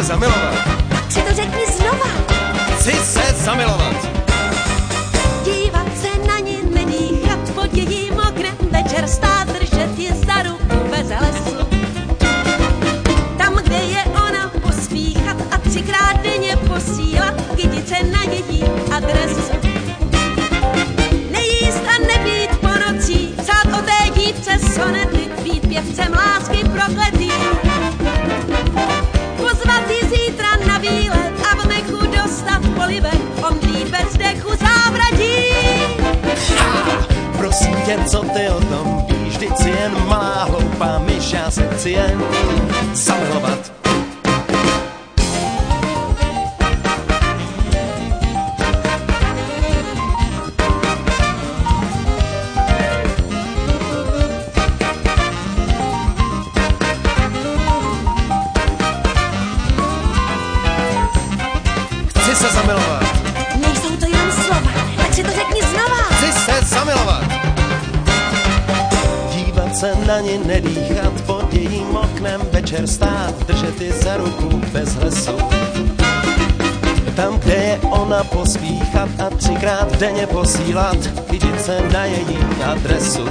zamilovat. Si to řekni znova. Chci se zamilovat. Dívat se na ní, nedýchat pod jejím oknem, večer stát, držet ji za ruku bez lesu. Tam, kde je ona, pospíchat a 3krát denně posílat kytice na její adresu. Nejíst a nebýt po nocích, psát o té dívce sonety, být pěvcem lásky prokletý. Pozvat ji zítra na výlet a v mechu dostat polibek, omdlí bez dechu závratí. Prosím tě, co ty o tom víš, vždyť si jen malá hloupá myš, já se chci jen zamilovat. Chci se zamilovat. Nejsou to jenom slova, tak si to řekni znova. Chci se zamilovat. Dívat se na ní, nedýchat pod jejím oknem, večer stát, držet ji za ruku bez hlasu. Tam, kde je ona, pospíchat a 3krát denně posílat kytice na její adresu.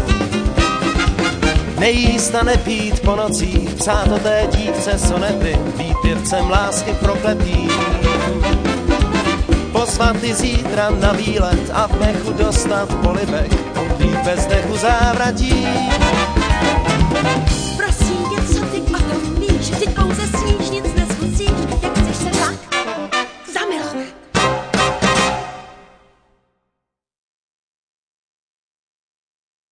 Nejíst a nepít po nocích, psát o té dívce sonety, být pěvcem lásky prokletý. Pozvat ji zítra na výlet a v mechu dostat polibek, být bez dechu závratí.